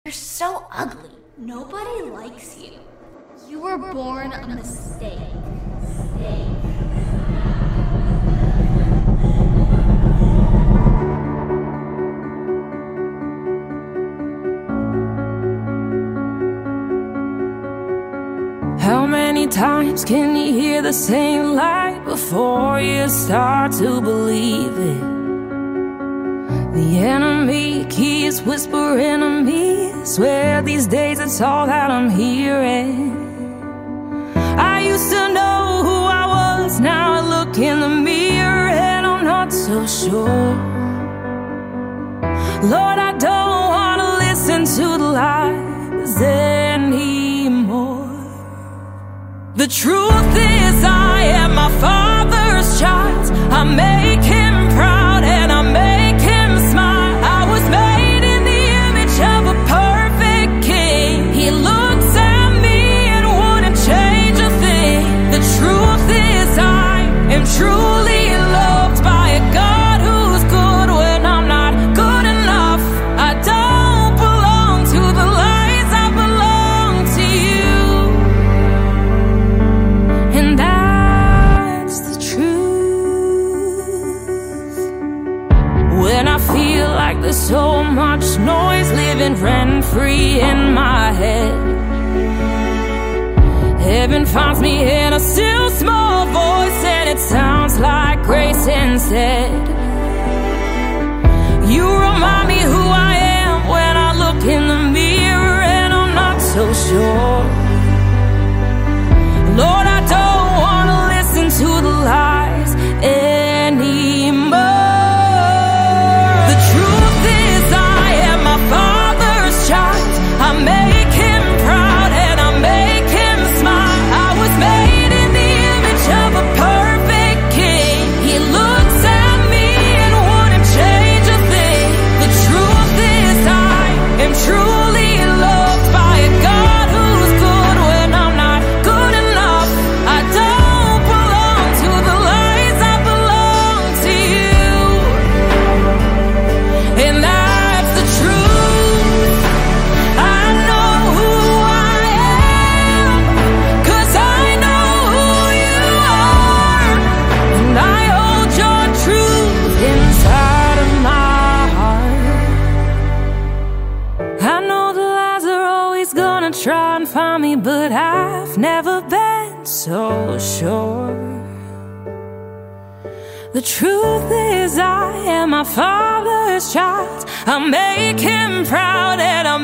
You're so ugly. Nobody likes you. You were born a mistake. How many times can you hear the same lie before you start to believe it? The enemy keeps whispering to me, swear these days it's all that I'm hearing. I used to know who I was, now I look in the mirror and I'm not so sure. Lord, I don't want to listen to the lies anymore. The truth is I am my Father's child. I make him proud and I make him smile. I was made in the image of a perfect king. He looks at me and wouldn't change a thing. The truth is I am truly loved by a God who's good when I'm not good enough. I don't belong to the lies, I belong to you. And that's the truth. When I feel like there's so much noise living rent-free in my head, heaven finds me in a still small voice, and it sounds like grace instead. You remind me who I am when I look in the mirror and I'm not so sure. Lord, I don't want to listen to the lies anymore. The truth is I am my Father's child. I make him proud and I make him smile. I was made in the image of a perfect king. He looks at me and wouldn't change a thing. The truth is I am truly loved by a God who's good when I'm not good enough. I don't belong to the lies, I belong to you. And that's the truth. I know who I am, 'cause I know who you are. And I hold your truth inside of my heart. I know the lies are always gonna try and find me, but I've never been so sure. The truth is I am my Father's child. I make him proud and I